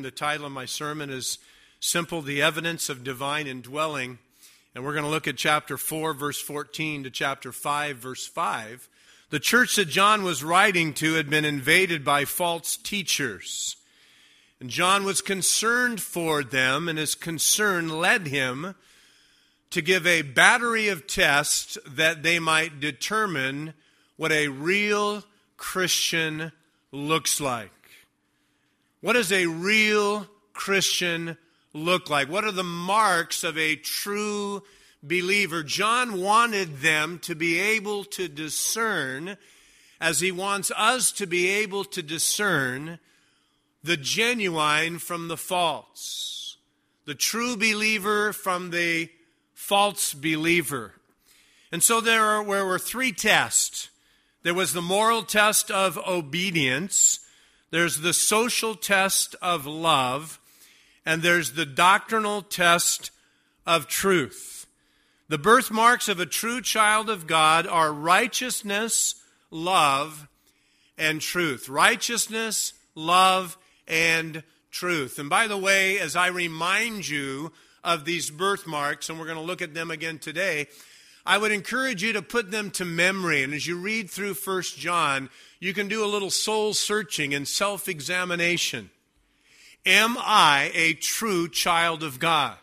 The title of my sermon is simple, The Evidence of Divine Indwelling. And we're going to look at chapter 4, verse 14 to chapter 5, verse 5. The church that John was writing to had been invaded by false teachers. And John was concerned for them, and his concern led him to give a battery of tests that they might determine what a real Christian looks like. What does a real Christian look like? What are the marks of a true believer? John wanted them to be able to discern, as he wants us to be able to discern, the genuine from the false, the true believer from the false believer. And so there were three tests. There was the moral test of obedience, there's the social test of love, and there's the doctrinal test of truth. The birthmarks of a true child of God are righteousness, love, and truth. Righteousness, love, and truth. And by the way, as I remind you of these birthmarks, and we're going to look at them again today, I would encourage you to put them to memory. And as you read through 1 John, you can do a little soul searching and self-examination. Am I a true child of God?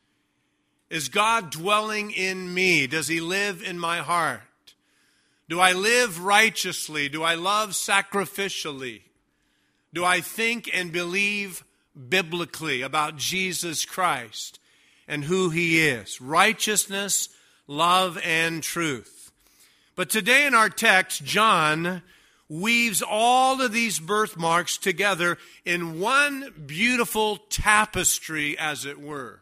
Is God dwelling in me? Does He live in my heart? Do I live righteously? Do I love sacrificially? Do I think and believe biblically about Jesus Christ and who He is? Righteousness, love, and truth. But today in our text, John weaves all of these birthmarks together in one beautiful tapestry, as it were.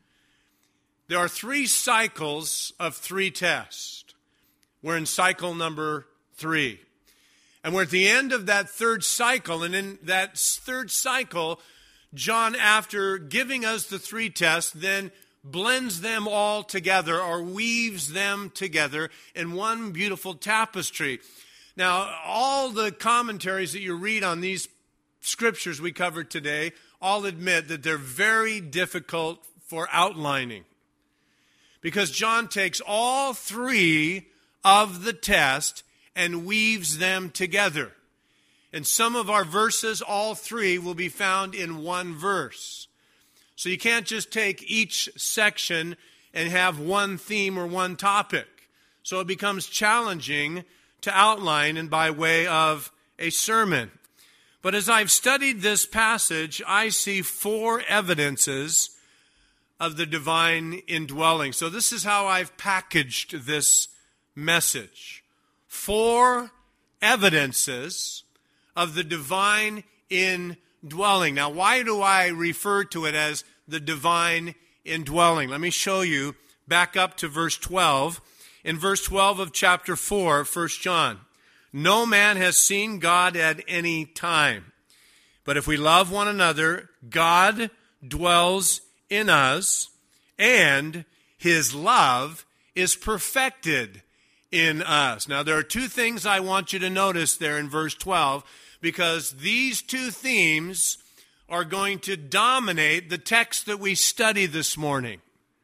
There are three cycles of three tests. We're in cycle number 3. And we're at the end of that third cycle. And in that third cycle, John, after giving us the three tests, then blends them all together or weaves them together in one beautiful tapestry. Now, all the commentaries that you read on these scriptures we covered today all admit that they're very difficult for outlining, because John takes all three of the test and weaves them together. In some of our verses, all three will be found in one verse. So you can't just take each section and have one theme or one topic. So it becomes challenging to outline and by way of a sermon. But as I've studied this passage, I see 4 evidences of the divine indwelling. So this is how I've packaged this message. 4 evidences of the divine indwelling. Now, why do I refer to it as the divine indwelling? Let me show you. Back up to verse 12. In verse 12 of chapter 4, 1 John, no man has seen God at any time. But if we love one another, God dwells in us, and His love is perfected in us. Now, there are 2 things I want you to notice there in verse 12, because these 2 themes are going to dominate the text that we study this morning.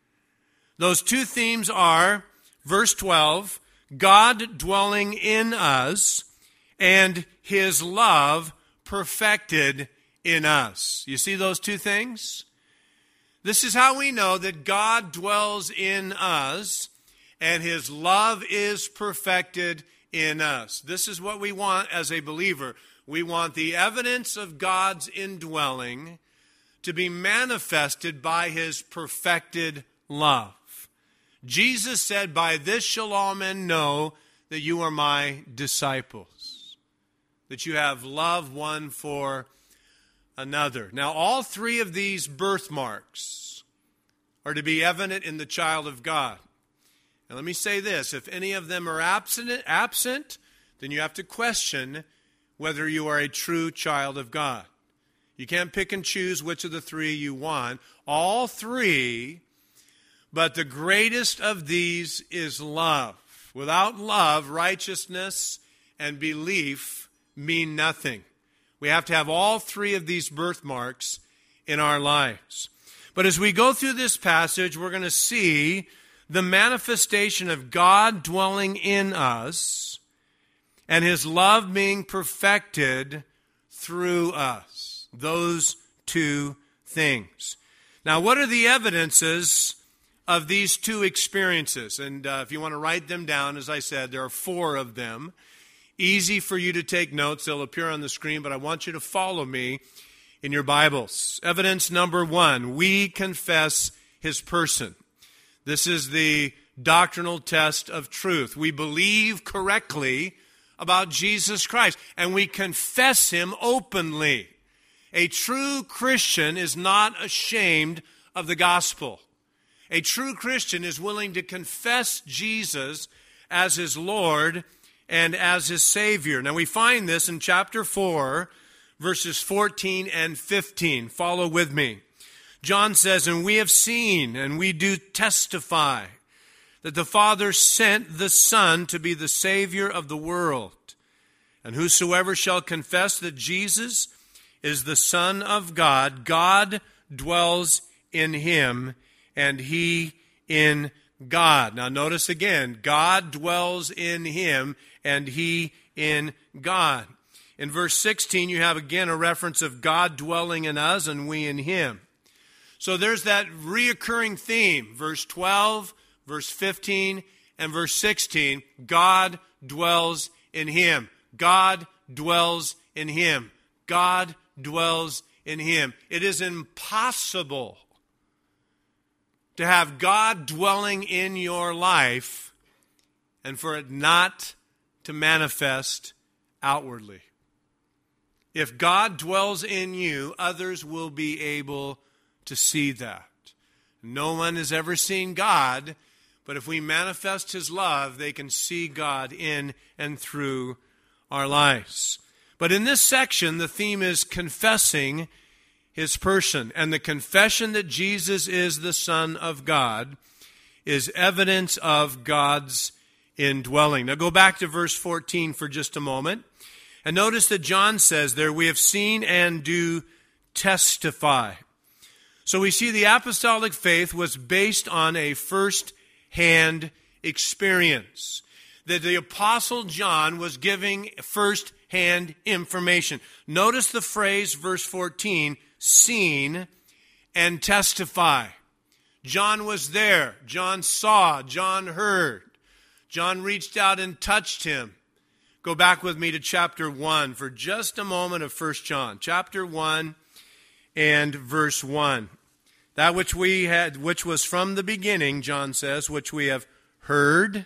Those 2 themes are, verse 12, God dwelling in us, and His love perfected in us. You see those 2 things? This is how we know that God dwells in us, and His love is perfected in us. This is what we want as a believer. We want the evidence of God's indwelling to be manifested by His perfected love. Jesus said, by this shall all men know that you are my disciples, that you have love one for another. Now, all 3 of these birthmarks are to be evident in the child of God. And let me say this, if any of them are absent, then you have to question whether you are a true child of God. You can't pick and choose which of the 3 you want. All 3, but the greatest of these is love. Without love, righteousness and belief mean nothing. We have to have all 3 of these birthmarks in our lives. But as we go through this passage, we're going to see the manifestation of God dwelling in us and His love being perfected through us. Those two things. Now, what are the evidences of these two experiences? And if you want to write them down, as I said, there are 4 of them. Easy for you to take notes. They'll appear on the screen, but I want you to follow me in your Bibles. Evidence number 1, we confess His person. This is the doctrinal test of truth. We believe correctly about Jesus Christ, and we confess Him openly. A true Christian is not ashamed of the gospel. A true Christian is willing to confess Jesus as his Lord and as his Savior. Now we find this in chapter 4, verses 14 and 15. Follow with me. John says, "And we have seen, and we do testify, that the Father sent the Son to be the Savior of the world. And whosoever shall confess that Jesus is the Son of God, God dwells in him, and he in God." Now notice again, God dwells in him, and he in God. In verse 16, you have again a reference of God dwelling in us and we in him. So there's that reoccurring theme. Verse 12, verse 15, and verse 16. God dwells in him. God dwells in him. God dwells in him. It is impossible to have God dwelling in your life and for it not to manifest outwardly. If God dwells in you, others will be able to see that. No one has ever seen God, but if we manifest His love, they can see God in and through our lives. But in this section, the theme is confessing His person. And the confession that Jesus is the Son of God is evidence of God's indwelling. Now go back to verse 14 for just a moment. And notice that John says there, "We have seen and do testify." So we see the apostolic faith was based on a first-hand experience. That the Apostle John was giving first-hand information. Notice the phrase, verse 14, seen and testify. John was there. John saw. John heard. John reached out and touched him. Go back with me to chapter 1 for just a moment of 1 John. Chapter 1 and verse 1. That which we had, which was from the beginning, John says, which we have heard,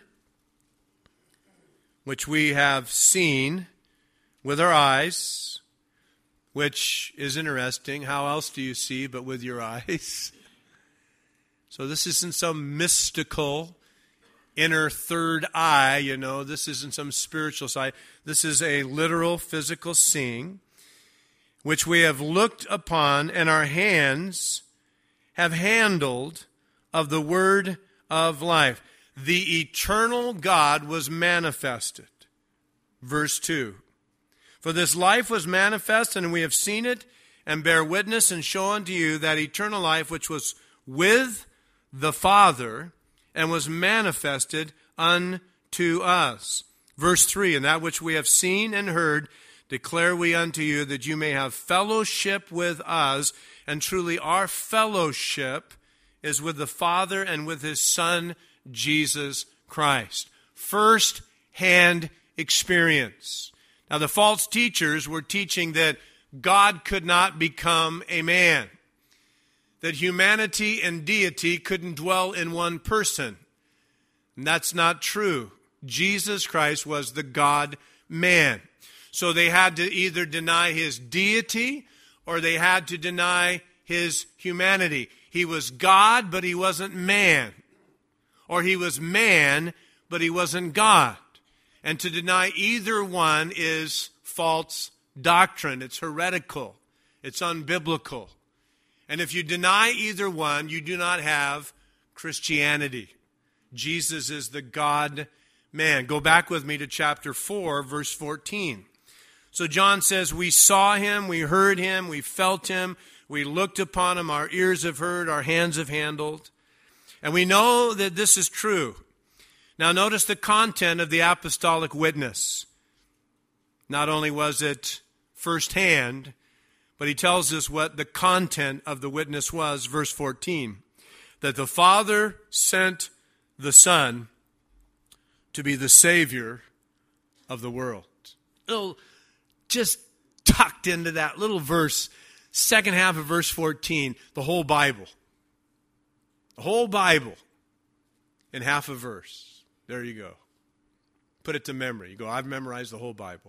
which we have seen with our eyes, which is interesting. How else do you see but with your eyes? So this isn't some mystical inner third eye, This isn't some spiritual side. This is a literal physical seeing, which we have looked upon, and our hands have handled of the word of life. The eternal God was manifested. Verse 2. "For this life was manifest, and we have seen it, and bear witness, and show unto you that eternal life which was with the Father, and was manifested unto us." Verse 3, "And that which we have seen and heard declare we unto you, that you may have fellowship with us." And truly our fellowship is with the Father and with His Son, Jesus Christ. First-hand experience. Now the false teachers were teaching that God could not become a man. That humanity and deity couldn't dwell in one person. And that's not true. Jesus Christ was the God-man. So they had to either deny His deity or they had to deny His humanity. He was God, but He wasn't man. Or He was man, but He wasn't God. And to deny either one is false doctrine. It's heretical. It's unbiblical. And if you deny either one, you do not have Christianity. Jesus is the God-man. Go back with me to chapter 4, verse 14. So John says, "We saw Him, we heard Him, we felt Him, We looked upon him, our ears have heard, our hands have handled. And we know that this is true. Now notice the content of the apostolic witness. Not only was it firsthand, but he tells us what the content of the witness was, verse 14. That the Father sent the Son to be the Savior of the world. Little, just tucked into that little verse, second half of verse 14, the whole Bible. The whole Bible in half a verse. There you go. Put it to memory. You go, I've memorized the whole Bible.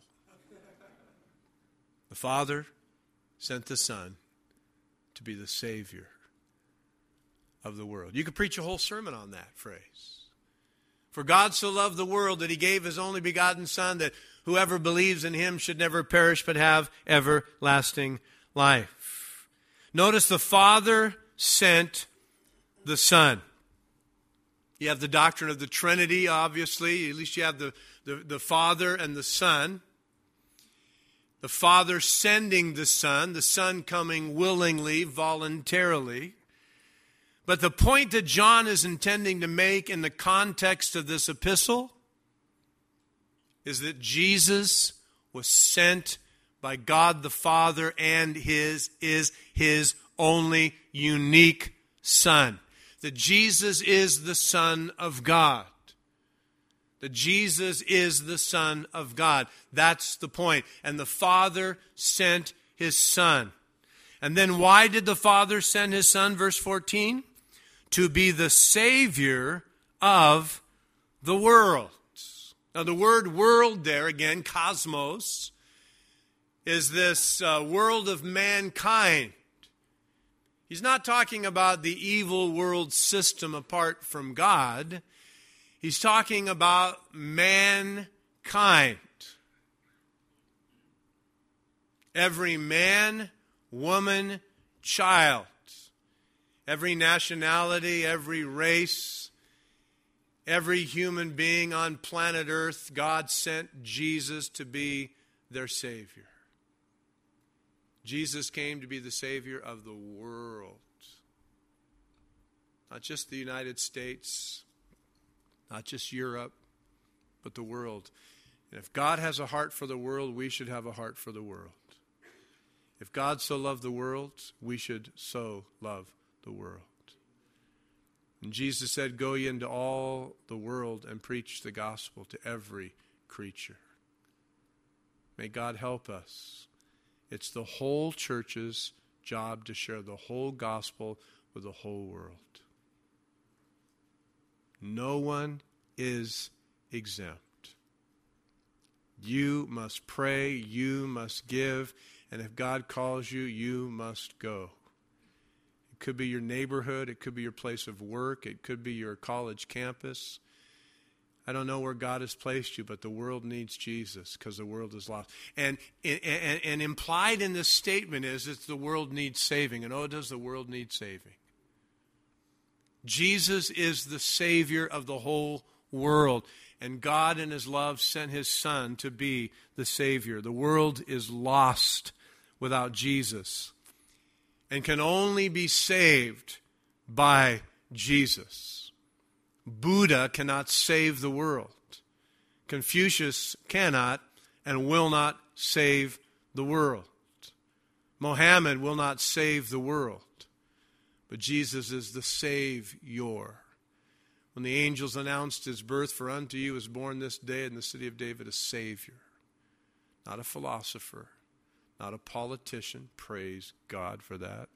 The Father sent the Son to be the Savior of the world. You could preach a whole sermon on that phrase. For God so loved the world that he gave his only begotten Son, that whoever believes in him should never perish but have everlasting life. Notice the Father sent the Son. You have the doctrine of the Trinity, obviously. At least you have the Father and the Son. The Father sending the Son coming willingly, voluntarily. But the point that John is intending to make in the context of this epistle is that Jesus was sent by God the Father and is his only unique Son. That Jesus is the Son of God. That Jesus is the Son of God. That's the point. And the Father sent his Son. And then why did the Father send his Son? Verse 14. To be the Savior of the world. Now the word world there, again, cosmos, is this world of mankind. He's not talking about the evil world system apart from God. He's talking about mankind. Every man, woman, child. Every nationality, every race, every human being on planet Earth, God sent Jesus to be their Savior. Jesus came to be the Savior of the world. Not just the United States, not just Europe, but the world. And if God has a heart for the world, we should have a heart for the world. If God so loved the world, we should so love the world. And Jesus said, go ye into all the world and preach the gospel to every creature. May God help us. It's the whole church's job to share the whole gospel with the whole world. No one is exempt. You must pray, you must give, and if God calls you, you must go. It could be your neighborhood, it could be your place of work, it could be your college campus. I don't know where God has placed you, but the world needs Jesus because the world is lost. And implied in this statement is that the world needs saving. And oh, does the world need saving? Jesus is the Savior of the whole world. And God in his love sent his Son to be the Savior. The world is lost without Jesus and can only be saved by Jesus. Buddha cannot save the world. Confucius cannot and will not save the world. Mohammed will not save the world. But Jesus is the Savior. When the angels announced his birth, for unto you is born this day in the city of David a Savior. Not a philosopher, not a politician. Praise God for that.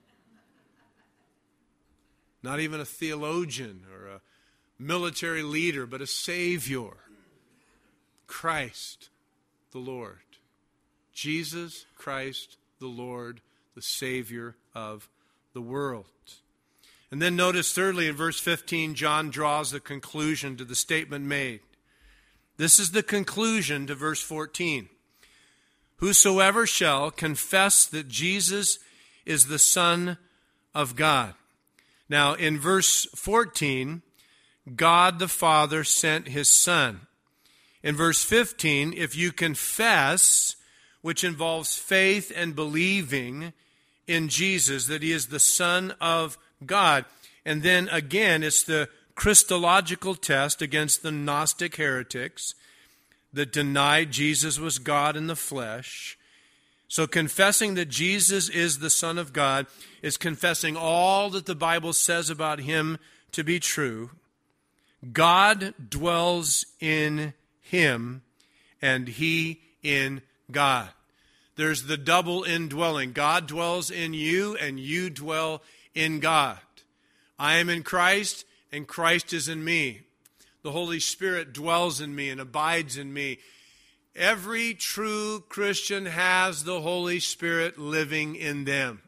Not even a theologian or a military leader, but a Savior. Christ the Lord. Jesus Christ the Lord, the Savior of the world. And then notice thirdly in verse 15, John draws the conclusion to the statement made. This is the conclusion to verse 14. Whosoever shall confess that Jesus is the Son of God. Now in verse 14, God the Father sent his Son. In verse 15, if you confess, which involves faith and believing in Jesus, that he is the Son of God. And then again, it's the Christological test against the Gnostic heretics that denied Jesus was God in the flesh. So confessing that Jesus is the Son of God is confessing all that the Bible says about him to be true. God dwells in him, and he in God. There's the double indwelling. God dwells in you, and you dwell in God. I am in Christ, and Christ is in me. The Holy Spirit dwells in me and abides in me. Every true Christian has the Holy Spirit living in them.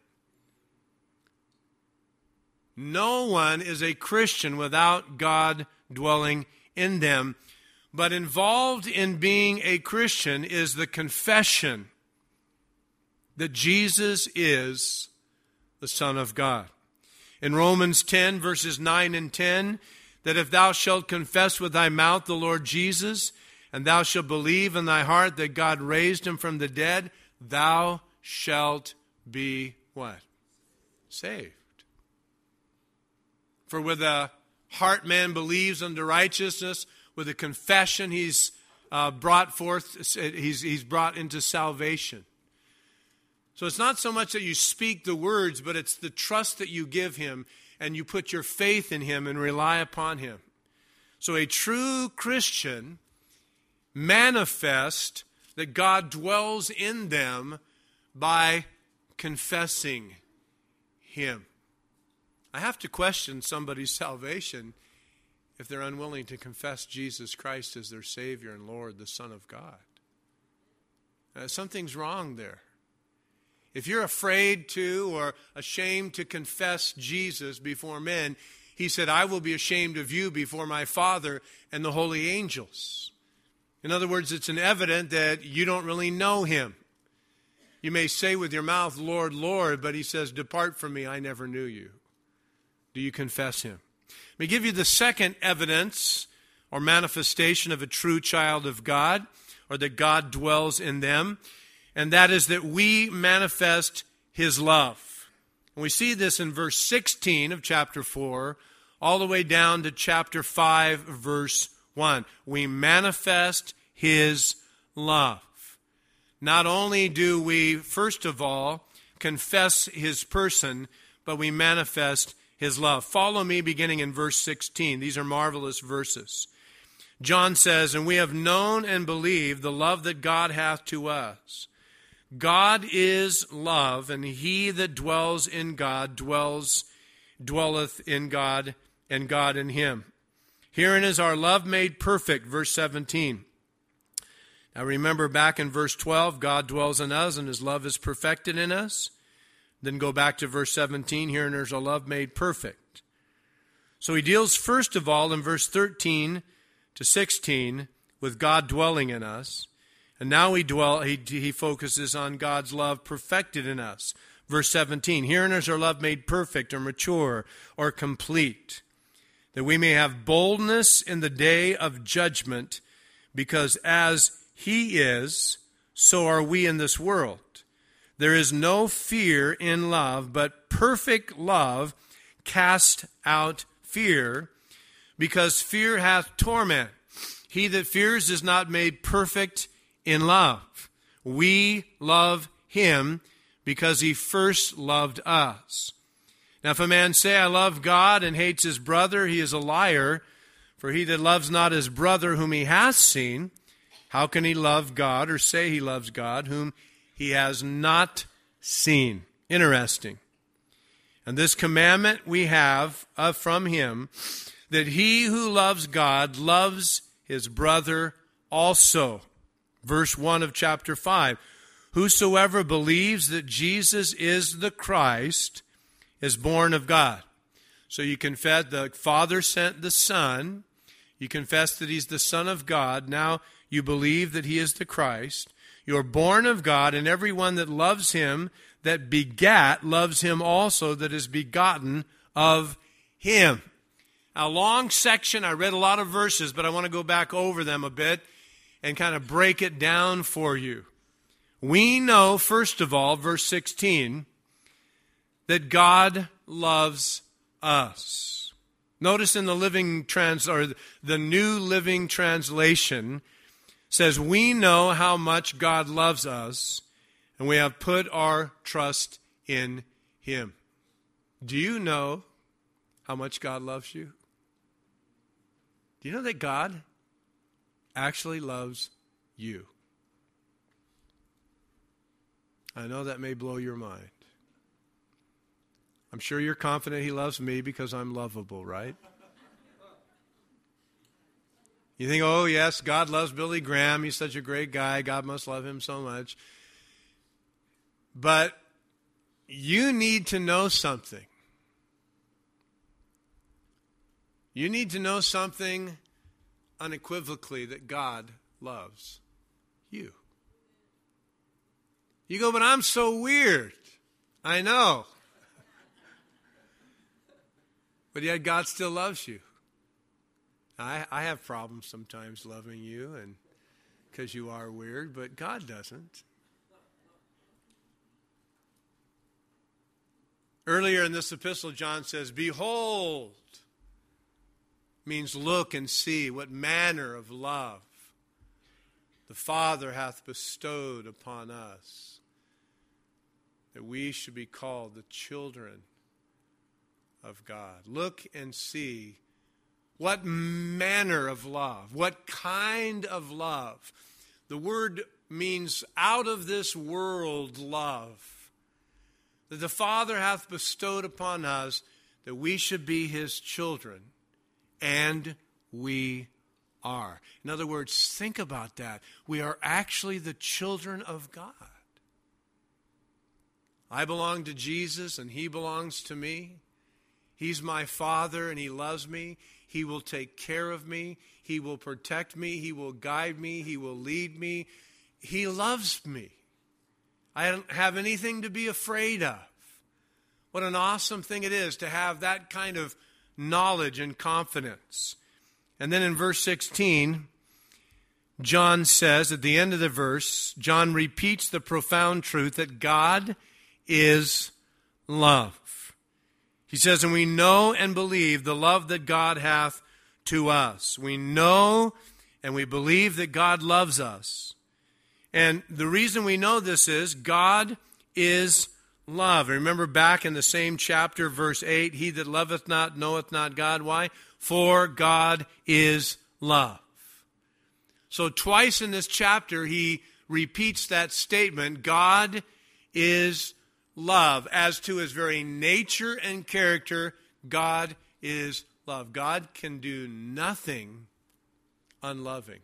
No one is a Christian without God dwelling in them. But involved in being a Christian is the confession that Jesus is the Son of God. In Romans 10, verses 9 and 10, that if thou shalt confess with thy mouth the Lord Jesus, and thou shalt believe in thy heart that God raised him from the dead, thou shalt be what? Saved. For with the heart man believes unto righteousness, with a confession he's brought forth, he's brought into salvation. So it's not so much that you speak the words, but it's the trust that you give him, and you put your faith in him and rely upon him. So a true Christian manifests that God dwells in them by confessing him. I have to question somebody's salvation if they're unwilling to confess Jesus Christ as their Savior and Lord, the Son of God. Something's wrong there. If you're afraid to or ashamed to confess Jesus before men, he said, I will be ashamed of you before my Father and the holy angels. In other words, it's an evident that you don't really know him. You may say with your mouth, Lord, Lord, but he says, depart from me, I never knew you. Do you confess him? Let me give you the second evidence or manifestation of a true child of God, or that God dwells in them, and that is that we manifest his love. And we see this in verse 16 of chapter 4, all the way down to chapter 5, verse 1. We manifest his love. Not only do we, first of all, confess his person, but we manifest his love. Follow me beginning in verse 16. These are marvelous verses. John says, and we have known and believed the love that God hath to us. God is love, and he that dwells in God dwelleth in God, and God in him. Herein is our love made perfect, verse 17. Now remember back in verse 12, God dwells in us, and his love is perfected in us. Then go back to verse 17, herein is our love made perfect. So he deals first of all in verse 13 to 16 with God dwelling in us. And now he focuses on God's love perfected in us. Verse 17, herein is our love made perfect or mature or complete, that we may have boldness in the day of judgment, because as he is, so are we in this world. There is no fear in love, but perfect love casts out fear, because fear hath torment. He that fears is not made perfect in love. We love him because he first loved us. Now if a man say, I love God, and hates his brother, he is a liar. For he that loves not his brother whom he has seen, how can he love God, or say he loves God, whom he has not seen? Interesting. And this commandment we have from him, that he who loves God loves his brother also. Verse 1 of chapter 5. Whosoever believes that Jesus is the Christ is born of God. So you confess the Father sent the Son. You confess that he's the Son of God. Now you believe that he is the Christ. You are born of God, and everyone that loves him, that begat, loves him also that is begotten of him. A long section. I read a lot of verses, but I want to go back over them a bit and kind of break it down for you. We know, first of all, verse 16, that God loves us. Notice in the the New Living Translation says, we know how much God loves us, and we have put our trust in Him. Do you know how much God loves you? Do you know that God actually loves you? I know that may blow your mind. I'm sure you're confident He loves me because I'm lovable, right? You think, oh, yes, God loves Billy Graham. He's such a great guy. God must love him so much. But you need to know something. You need to know something unequivocally, that God loves you. You go, but I'm so weird. I know. But yet God still loves you. I have problems sometimes loving you, and because you are weird, but God doesn't. Earlier in this epistle, John says, behold, means look and see what manner of love the Father hath bestowed upon us, that we should be called the children of God. Look and see what manner of love, what kind of love. The word means out of this world love that the Father hath bestowed upon us, that we should be His children, and we are. In other words, think about that. We are actually the children of God. I belong to Jesus, and He belongs to me. He's my Father, and He loves me. He will take care of me. He will protect me. He will guide me. He will lead me. He loves me. I don't have anything to be afraid of. What an awesome thing it is to have that kind of knowledge and confidence. And then in verse 16, John says, at the end of the verse, John repeats the profound truth that God is love. He says, and we know and believe the love that God hath to us. We know and we believe that God loves us. And the reason we know this is God is love. Remember back in the same chapter, verse 8, he that loveth not knoweth not God. Why? For God is love. So twice in this chapter, he repeats that statement, God is love. As to His very nature and character, God is love. God can do nothing unloving.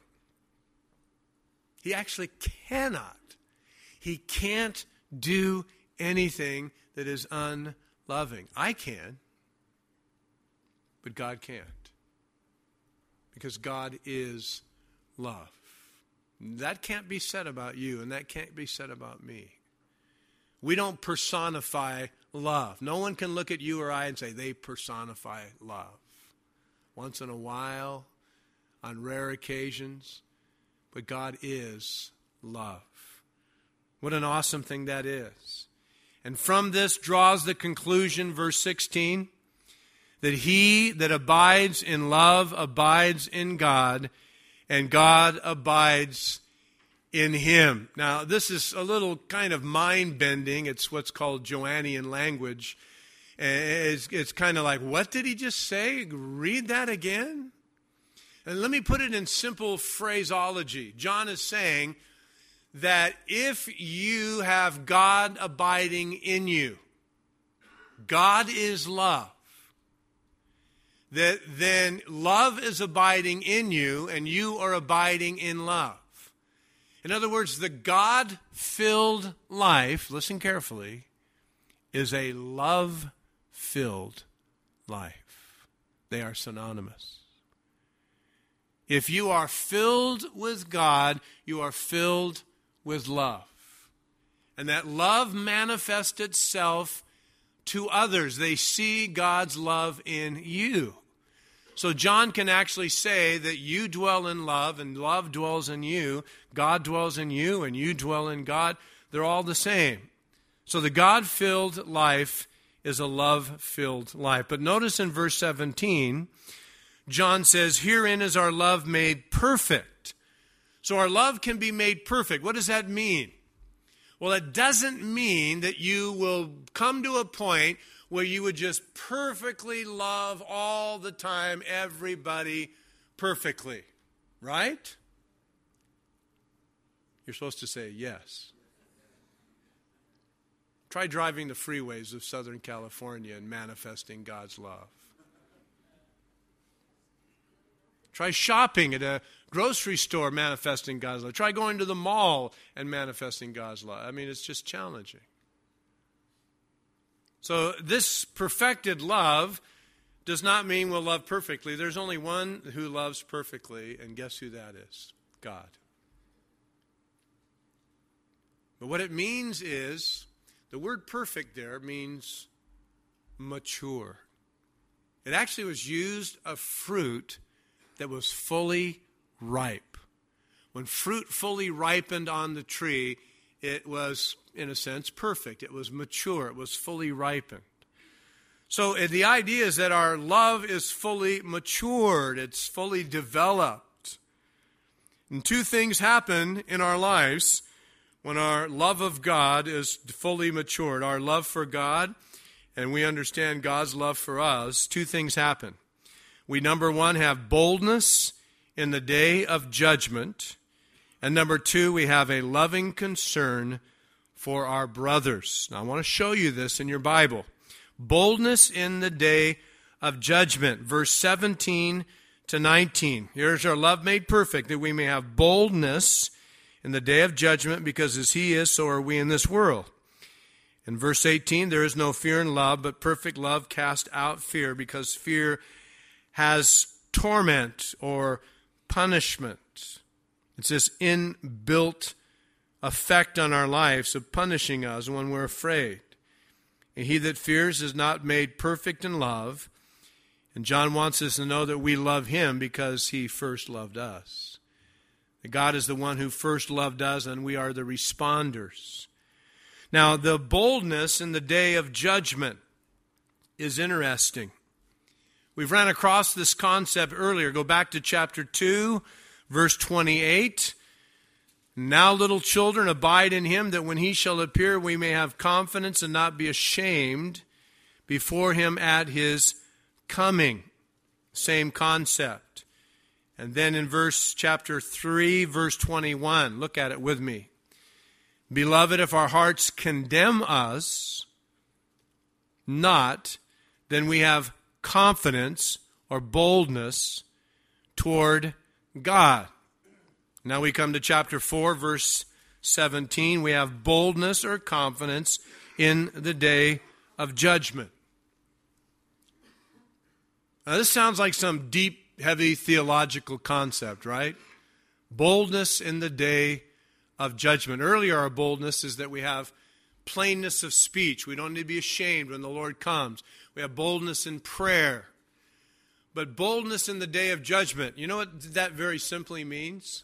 He actually cannot. He can't do anything that is unloving. I can, but God can't. Because God is love. That can't be said about you, and that can't be said about me. We don't personify love. No one can look at you or I and say they personify love. Once in a while, on rare occasions, but God is love. What an awesome thing that is. And from this draws the conclusion, verse 16, that he that abides in love abides in God, and God abides in him. Now, this is a little kind of mind-bending. It's what's called Johannian language. It's kind of like, what did he just say? Read that again? And let me put it in simple phraseology. John is saying that if you have God abiding in you, God is love, that then love is abiding in you and you are abiding in love. In other words, the God-filled life, listen carefully, is a love-filled life. They are synonymous. If you are filled with God, you are filled with love. And that love manifests itself to others. They see God's love in you. So John can actually say that you dwell in love and love dwells in you. God dwells in you and you dwell in God. They're all the same. So the God-filled life is a love-filled life. But notice in verse 17, John says, herein is our love made perfect. So our love can be made perfect. What does that mean? Well, it doesn't mean that you will come to a point where you would just perfectly love all the time, everybody perfectly. Right? You're supposed to say yes. Try driving the freeways of Southern California and manifesting God's love. Try shopping at a grocery store, manifesting God's love. Try going to the mall and manifesting God's love. I mean, it's just challenging. So this perfected love does not mean we'll love perfectly. There's only one who loves perfectly, and guess who that is? God. But what it means is, the word perfect there means mature. It actually was used of fruit that was fully ripe. When fruit fully ripened on the tree, it was, in a sense, perfect. It was mature. It was fully ripened. So the idea is that our love is fully matured. It's fully developed. And two things happen in our lives when our love of God is fully matured. Our love for God, and we understand God's love for us, two things happen. We, number one, have boldness in the day of judgment. And number two, we have a loving concern for our brothers. Now, I want to show you this in your Bible. Boldness in the day of judgment. Verse 17 to 19. Here's our love made perfect, that we may have boldness in the day of judgment, because as he is, so are we in this world. In verse 18, there is no fear in love, but perfect love casts out fear, because fear has torment or punishment. It's this inbuilt effect on our lives of punishing us when we're afraid. And he that fears is not made perfect in love. And John wants us to know that we love him because he first loved us. That God is the one who first loved us, and we are the responders. Now, the boldness in the day of judgment is interesting. We've ran across this concept earlier. Go back to chapter 2, verse 28. Now, little children, abide in him, that when he shall appear, we may have confidence and not be ashamed before him at his coming. Same concept. And then in chapter 3, verse 21, look at it with me. Beloved, if our hearts condemn us not, then we have confidence or boldness toward God. Now we come to chapter 4, verse 17. We have boldness or confidence in the day of judgment. Now this sounds like some deep, heavy theological concept, right? Boldness in the day of judgment. Earlier, our boldness is that we have plainness of speech. We don't need to be ashamed when the Lord comes. We have boldness in prayer. But boldness in the day of judgment, you know what that very simply means?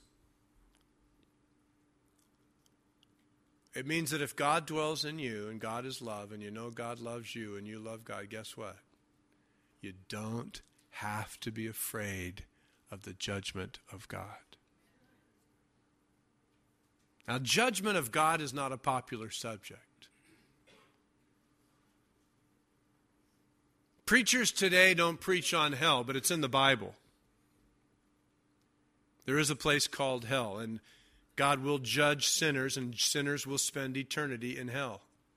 It means that if God dwells in you, and God is love, and you know God loves you, and you love God, guess what? You don't have to be afraid of the judgment of God. Now, judgment of God is not a popular subject. Preachers today don't preach on hell, but it's in the Bible. There is a place called hell, and God will judge sinners, and sinners will spend eternity in hell.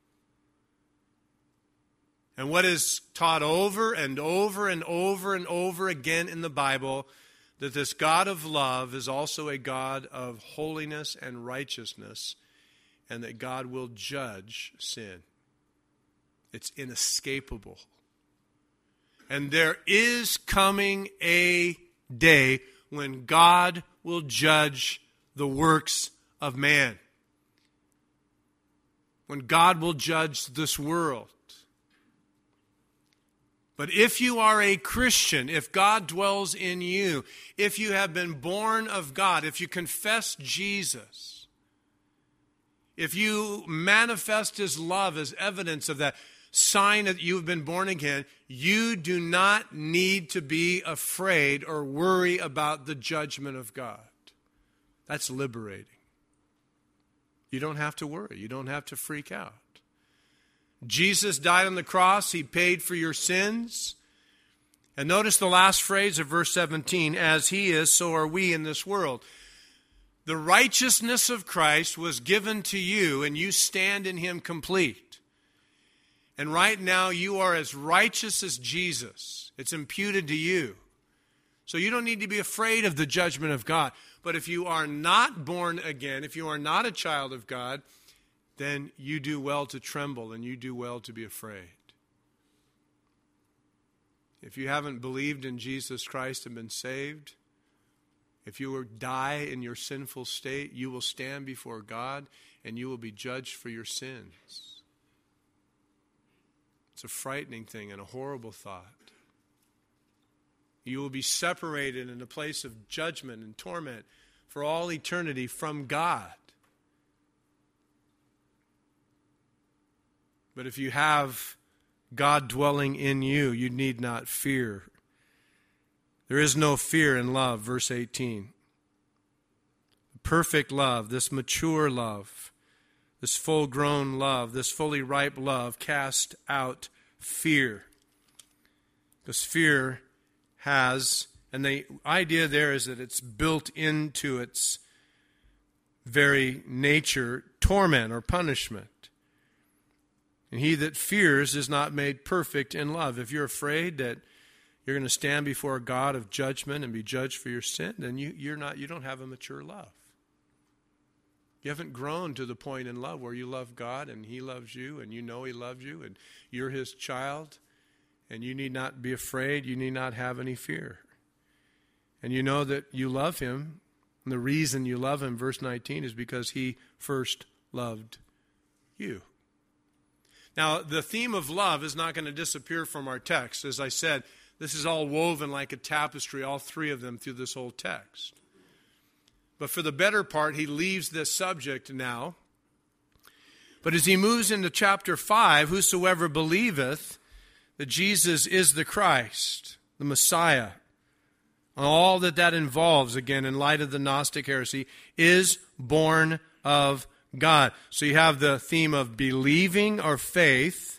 And what is taught over and over and over and over again in the Bible, that this God of love is also a God of holiness and righteousness, and that God will judge sin. It's inescapable. And there is coming a day when God will judge the works of man. When God will judge this world. But if you are a Christian, if God dwells in you, if you have been born of God, if you confess Jesus, if you manifest his love as evidence of that, sign that you have been born again, you do not need to be afraid or worry about the judgment of God. That's liberating. You don't have to worry. You don't have to freak out. Jesus died on the cross. He paid for your sins. And notice the last phrase of verse 17, as he is, so are we in this world. The righteousness of Christ was given to you, and you stand in him complete. And right now you are as righteous as Jesus. It's imputed to you. So you don't need to be afraid of the judgment of God. But if you are not born again, if you are not a child of God, then you do well to tremble and you do well to be afraid. If you haven't believed in Jesus Christ and been saved, if you die in your sinful state, you will stand before God and you will be judged for your sins. It's a frightening thing and a horrible thought. You will be separated in a place of judgment and torment for all eternity from God. But if you have God dwelling in you, you need not fear. There is no fear in love, verse 18. Perfect love, this mature love, this full-grown love, this fully ripe love cast out fear. Because fear has, and the idea there is that it's built into its very nature, torment or punishment. And he that fears is not made perfect in love. If you're afraid that you're going to stand before a God of judgment and be judged for your sin, then you don't have a mature love. You haven't grown to the point in love where you love God and he loves you and you know he loves you and you're his child. And you need not be afraid. You need not have any fear. And you know that you love him. And the reason you love him, verse 19, is because he first loved you. Now, the theme of love is not going to disappear from our text. As I said, this is all woven like a tapestry, all three of them through this whole text. But for the better part, he leaves this subject now. But as he moves into chapter 5, whosoever believeth that Jesus is the Christ, the Messiah, and all that involves, again, in light of the Gnostic heresy, is born of God. So you have the theme of believing or faith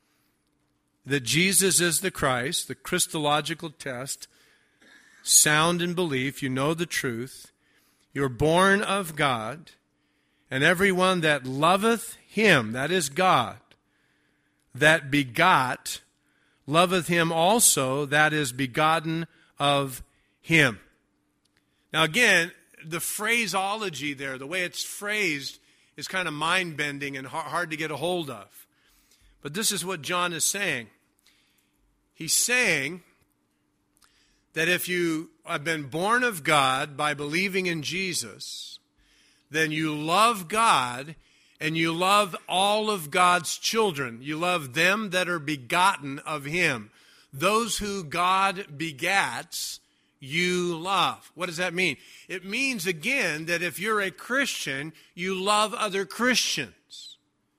that Jesus is the Christ, the Christological test, sound in belief, you know the truth, you're born of God, and everyone that loveth him, that is God, that begot, loveth him also that is begotten of him. Now again, the phraseology there, the way it's phrased, is kind of mind-bending and hard to get a hold of. But this is what John is saying. He's saying that if you have been born of God by believing in Jesus, then you love God and you love all of God's children. You love them that are begotten of him. Those who God begats, you love. What does that mean? It means, again, that if you're a Christian, you love other Christians.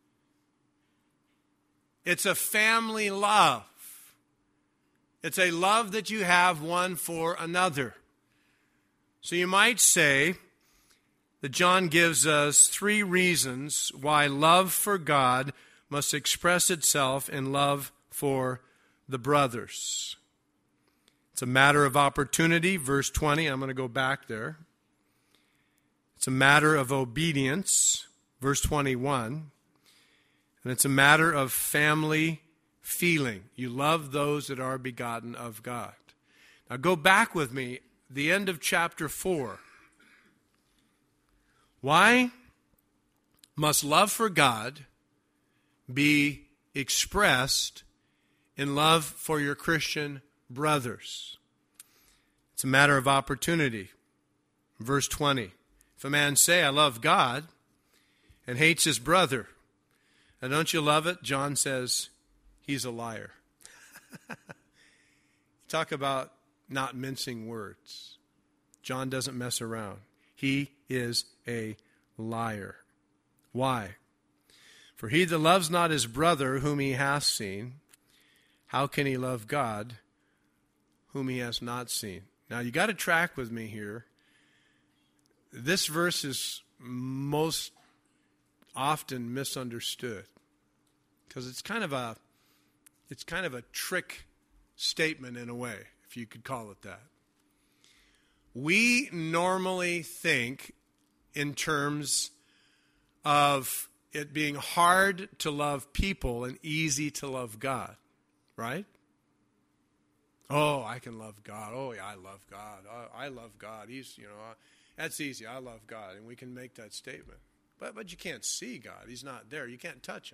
It's a family love. It's a love that you have one for another. So you might say that John gives us 3 reasons why love for God must express itself in love for the brothers. It's a matter of opportunity, verse 20. I'm going to go back there. It's a matter of obedience, verse 21. And it's a matter of family feeling. You love those that are begotten of God. Now go back with me, the end of chapter 4. Why must love for God be expressed in love for your Christian brothers? It's a matter of opportunity. Verse 20. If a man say, I love God, and hates his brother, and don't you love it? John says, he's a liar. Talk about not mincing words. John doesn't mess around. He is a liar. Why? For he that loves not his brother whom he hath seen, how can he love God whom he has not seen? Now you got to track with me here. This verse is most often misunderstood because it's kind of a trick statement in a way, if you could call it that. We normally think in terms of it being hard to love people and easy to love God, right? Oh, I can love God. Oh, yeah, I love God. I love God. That's easy. I love God. And we can make that statement. But you can't see God. He's not there. You can't touch him.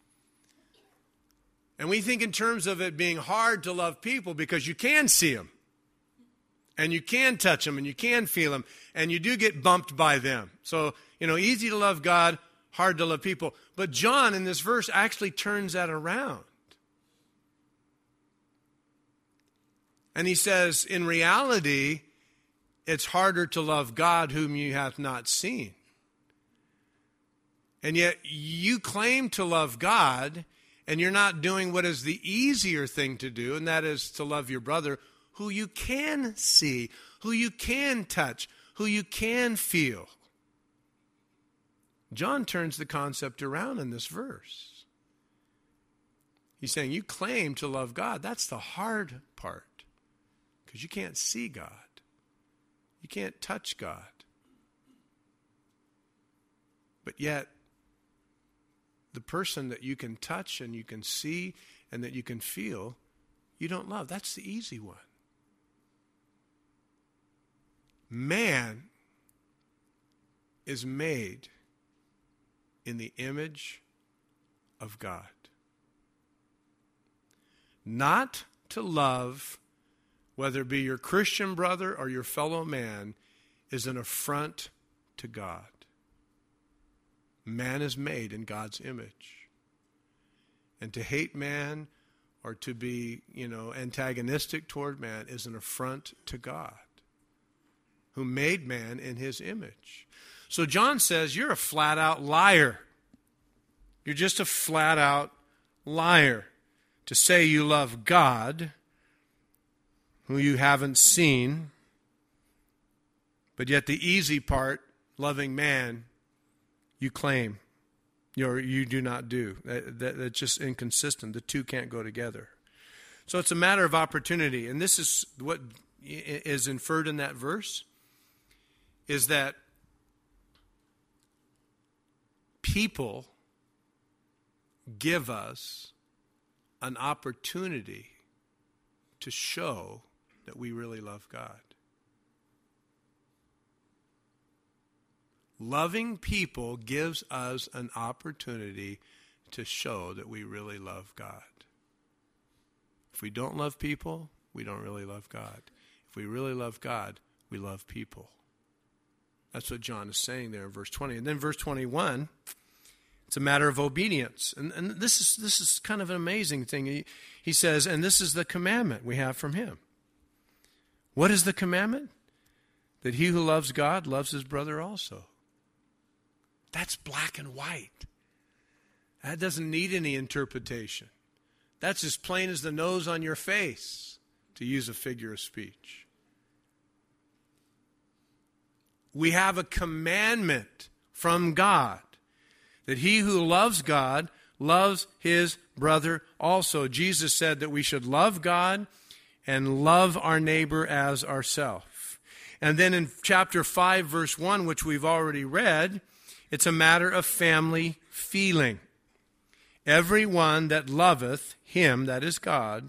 And we think in terms of it being hard to love people because you can see them. And you can touch them and you can feel them. And you do get bumped by them. So, easy to love God, hard to love people. But John in this verse actually turns that around. And he says, in reality, it's harder to love God whom you have not seen. And yet you claim to love God, and you're not doing what is the easier thing to do, and that is to love your brother who you can see, who you can touch, who you can feel. John turns the concept around in this verse. He's saying you claim to love God. That's the hard part. Because you can't see God. You can't touch God. But yet, the person that you can touch and you can see and that you can feel, you don't love. That's the easy one. Man is made in the image of God. Not to love, whether it be your Christian brother or your fellow man, is an affront to God. Man is made in God's image. And to hate man or to be, antagonistic toward man is an affront to God, who made man in his image. So John says, you're a flat-out liar. You're just a flat-out liar to say you love God, who you haven't seen, but yet the easy part, loving man, you claim, or you do not do. That's just inconsistent. The two can't go together. So it's a matter of opportunity. And this is what is inferred in that verse, is that people give us an opportunity to show that we really love God. Loving people gives us an opportunity to show that we really love God. If we don't love people, we don't really love God. If we really love God, we love people. That's what John is saying there in verse 20. And then verse 21, it's a matter of obedience. And this is kind of an amazing thing. He says, and this is the commandment we have from him. What is the commandment? That he who loves God loves his brother also. That's black and white. That doesn't need any interpretation. That's as plain as the nose on your face, to use a figure of speech. We have a commandment from God that he who loves God loves his brother also. Jesus said that we should love God and love our neighbor as ourselves. And then in chapter 5, verse 1, which we've already read, it's a matter of family feeling. Everyone that loveth him, that is God,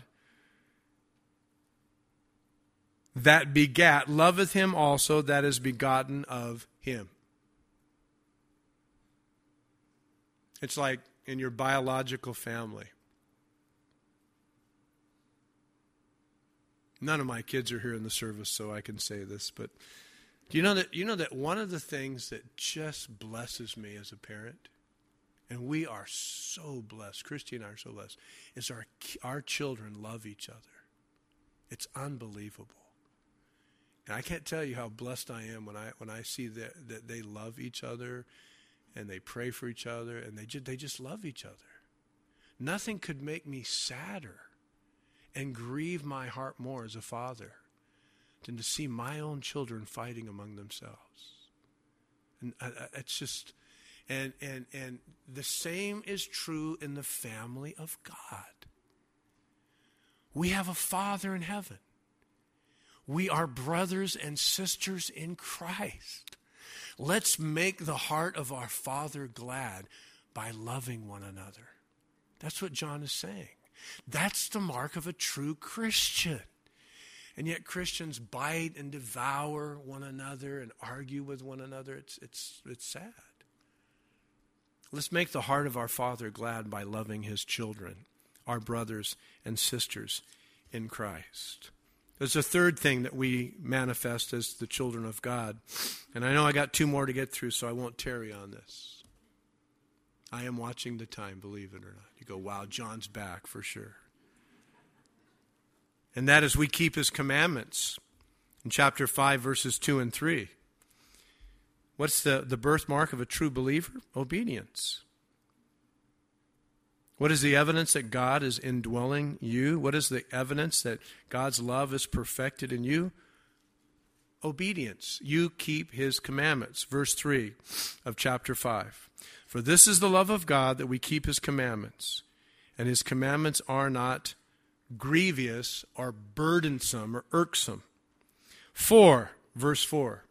that begat, loveth him also that is begotten of him. It's like in your biological family. None of my kids are here in the service, so I can say this, but do you know that one of the things that just blesses me as a parent, and we are so blessed, Christy and I are so blessed, is our children love each other. It's unbelievable. And I can't tell you how blessed I am when I see that they love each other and they pray for each other, and they just love each other. Nothing could make me sadder and grieve my heart more as a father than to see my own children fighting among themselves. And it's just, and the same is true in the family of God. We have a Father in heaven. We are brothers and sisters in Christ. Let's make the heart of our Father glad by loving one another. That's what John is saying. That's the mark of a true Christian. And yet Christians bite and devour one another and argue with one another. It's sad. Let's make the heart of our Father glad by loving his children, our brothers and sisters in Christ. There's a third thing that we manifest as the children of God. And I know I got 2 more to get through, so I won't tarry on this. I am watching the time, believe it or not. You go, wow, John's back for sure. And that is we keep his commandments. In chapter 5, verses 2 and 3. What's the birthmark of a true believer? Obedience. What is the evidence that God is indwelling you? What is the evidence that God's love is perfected in you? Obedience. You keep his commandments. Verse 3 of chapter 5. For this is the love of God, that we keep his commandments. And his commandments are not grievous or burdensome or irksome. 4, verse 4.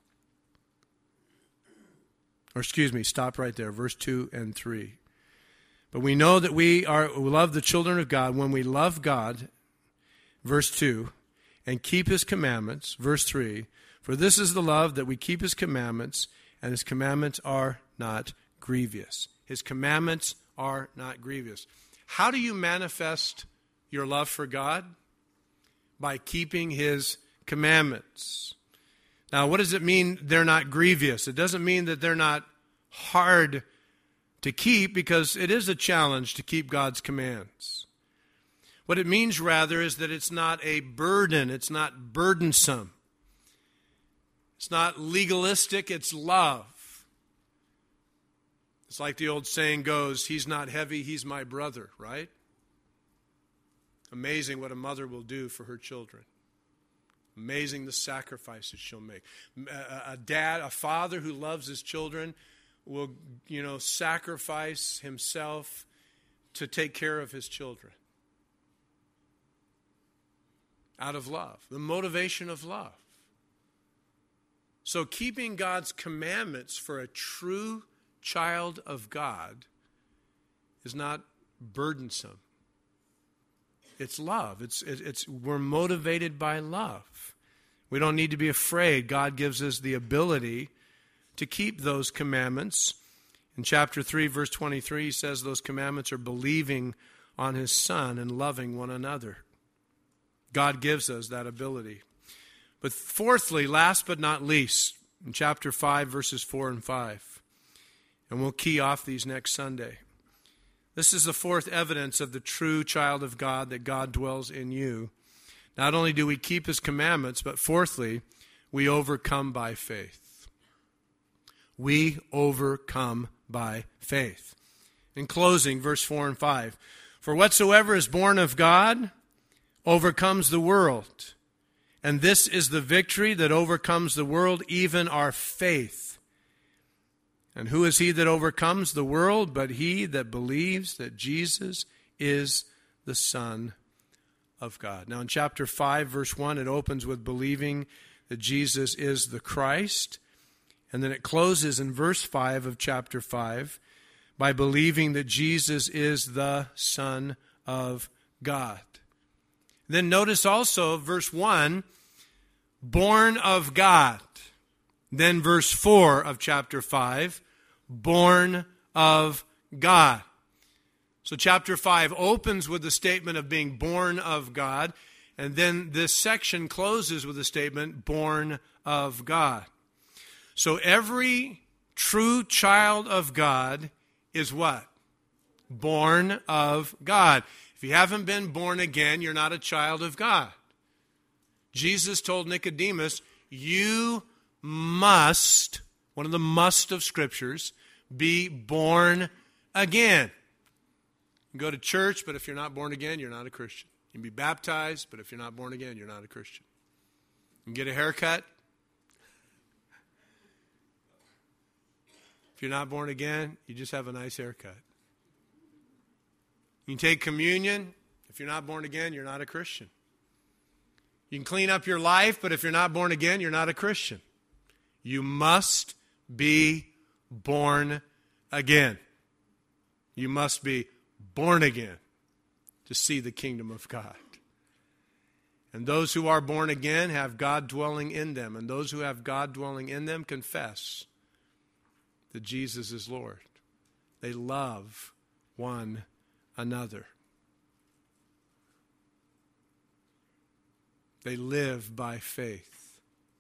Or excuse me, stop right there. Verse 2 and 3. But we know that we love the children of God when we love God, verse 2, and keep his commandments, verse 3. For this is the love, that we keep his commandments, and his commandments are not grievous. His commandments are not grievous. How do you manifest your love for God? By keeping his commandments. Now, what does it mean they're not grievous? It doesn't mean that they're not hard to keep, because it is a challenge to keep God's commands. What it means, rather, is that it's not a burden. It's not burdensome. It's not legalistic. It's love. It's like the old saying goes, he's not heavy, he's my brother, right? Amazing what a mother will do for her children. Amazing the sacrifices she'll make. A father who loves his children will, sacrifice himself to take care of his children. Out of love. The motivation of love. So keeping God's commandments for a true child of God is not burdensome. It's love. We're motivated by love. We don't need to be afraid. God gives us the ability to keep those commandments. In chapter 3, verse 23, he says those commandments are believing on his Son and loving one another. God gives us that ability. But fourthly, last but not least, in chapter 5, verses 4 and 5, and we'll key off these next Sunday. This is the fourth evidence of the true child of God, that God dwells in you. Not only do we keep his commandments, but fourthly, we overcome by faith. We overcome by faith. In closing, verse 4 and 5. For whatsoever is born of God overcomes the world. And this is the victory that overcomes the world, even our faith. And who is he that overcomes the world but he that believes that Jesus is the Son of God? Now in chapter 5, verse 1, it opens with believing that Jesus is the Christ. And then it closes in verse 5 of chapter 5 by believing that Jesus is the Son of God. Then notice also verse 1, born of God. Then verse 4 of chapter 5, born of God. So chapter 5 opens with the statement of being born of God, and then this section closes with the statement, born of God. So every true child of God is what? Born of God. If you haven't been born again, you're not a child of God. Jesus told Nicodemus, you must, one of the must of scriptures, be born again. You can go to church, but if you're not born again, you're not a Christian. You can be baptized, but if you're not born again, you're not a Christian. You can get a haircut. If you're not born again, you just have a nice haircut. You can take communion. If you're not born again, you're not a Christian. You can clean up your life, but if you're not born again, you're not a Christian. You must be born again. You must be born again to see the kingdom of God. And those who are born again have God dwelling in them. And those who have God dwelling in them confess that Jesus is Lord. They love one another. They live by faith.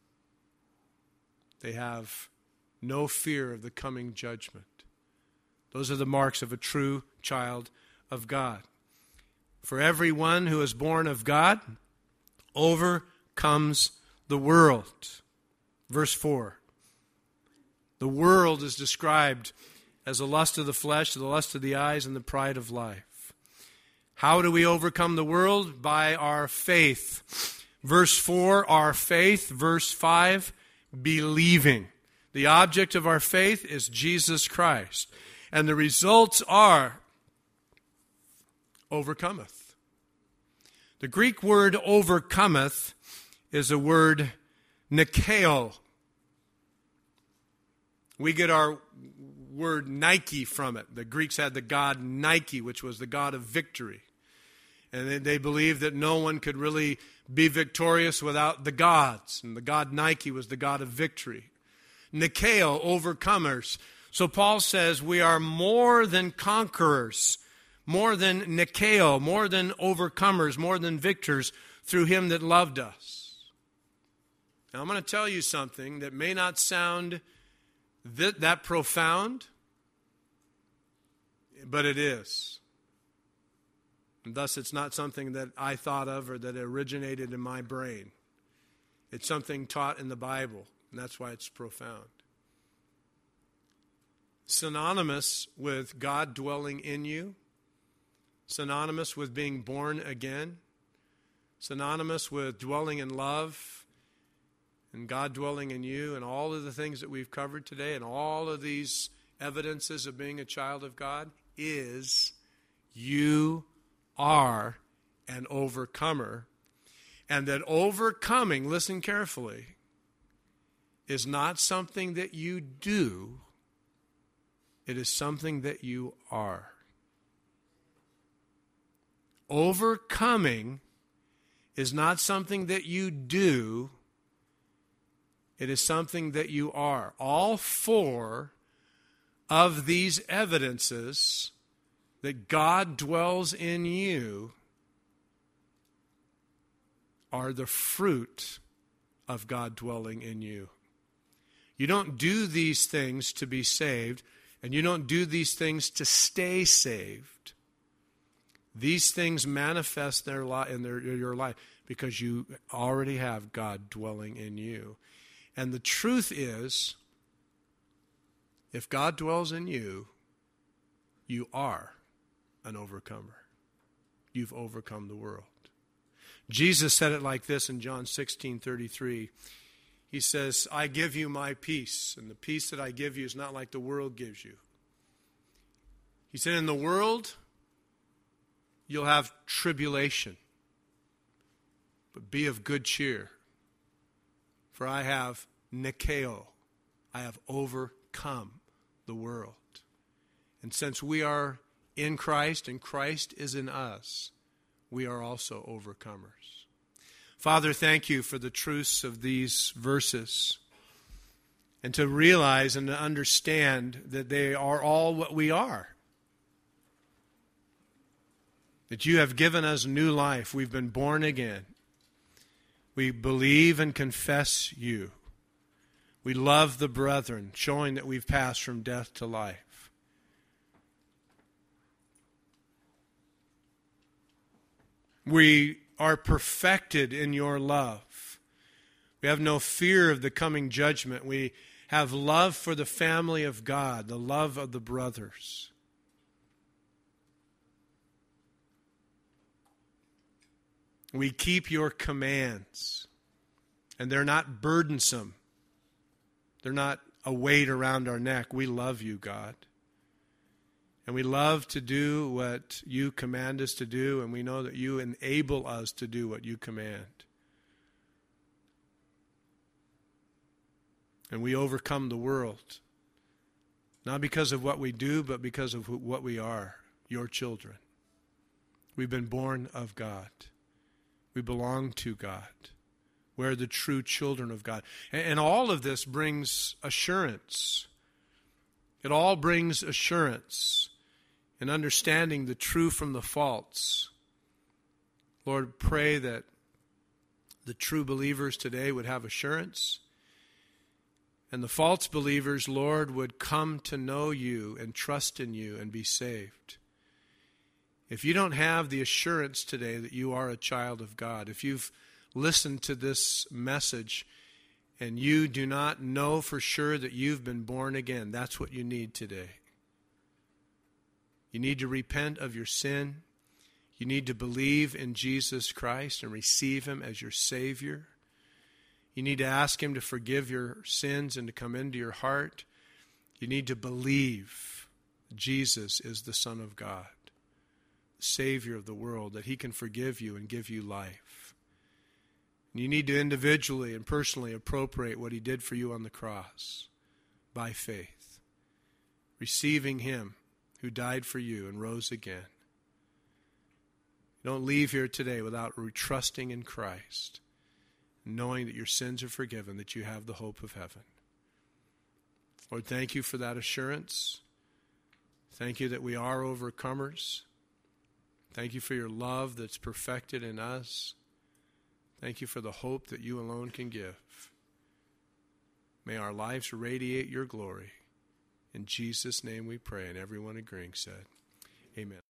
They have no fear of the coming judgment. Those are the marks of a true child of God. For everyone who is born of God overcomes the world. Verse 4. The world is described as the lust of the flesh, the lust of the eyes, and the pride of life. How do we overcome the world? By our faith. Verse 4, our faith. Verse 5, believing. The object of our faith is Jesus Christ. And the results are overcometh. The Greek word overcometh is a word nikeo. We get our word Nike from it. The Greeks had the god Nike, which was the god of victory. And they believed that no one could really be victorious without the gods. And the god Nike was the god of victory. Nikeo, overcomers. So Paul says we are more than conquerors, more than Nikeo, more than overcomers, more than victors through him that loved us. Now I'm going to tell you something that may not sound that profound, but it is. And thus it's not something that I thought of or that originated in my brain. It's something taught in the Bible, and that's why it's profound. Synonymous with God dwelling in you, synonymous with being born again, synonymous with dwelling in love, and God dwelling in you, and all of the things that we've covered today, and all of these evidences of being a child of God, is you are an overcomer. And that overcoming, listen carefully, is not something that you do, it is something that you are. Overcoming is not something that you do, it is something that you are. All four of these evidences that God dwells in you are the fruit of God dwelling in you. You don't do these things to be saved, and you don't do these things to stay saved. These things manifest in your life because you already have God dwelling in you. And the truth is, if God dwells in you, you are an overcomer. You've overcome the world. Jesus said it like this in John 16:33. He says, I give you my peace, and the peace that I give you is not like the world gives you. He said, in the world, you'll have tribulation, but be of good cheer. For I have Nikeo, I have overcome the world. And since we are in Christ and Christ is in us, we are also overcomers. Father, thank you for the truths of these verses, and to realize and to understand that they are all what we are. That you have given us new life. We've been born again. We believe and confess you. We love the brethren, showing that we've passed from death to life. We are perfected in your love. We have no fear of the coming judgment. We have love for the family of God, the love of the brothers. We keep your commands, and they're not burdensome. They're not a weight around our neck. We love you, God. And we love to do what you command us to do, and we know that you enable us to do what you command. And we overcome the world, not because of what we do, but because of what we are, your children. We've been born of God. We belong to God. We're the true children of God. And all of this brings assurance. It all brings assurance in understanding the true from the false. Lord, pray that the true believers today would have assurance, and the false believers, Lord, would come to know you and trust in you and be saved. If you don't have the assurance today that you are a child of God, if you've listened to this message and you do not know for sure that you've been born again, that's what you need today. You need to repent of your sin. You need to believe in Jesus Christ and receive him as your Savior. You need to ask him to forgive your sins and to come into your heart. You need to believe Jesus is the Son of God, the Savior of the world, that he can forgive you and give you life. And you need to individually and personally appropriate what he did for you on the cross by faith, receiving him who died for you and rose again. Don't leave here today without trusting in Christ, knowing that your sins are forgiven, that you have the hope of heaven. Lord, thank you for that assurance. Thank you that we are overcomers. Thank you for your love that's perfected in us. Thank you for the hope that you alone can give. May our lives radiate your glory. In Jesus' name we pray, and everyone agreeing said, amen.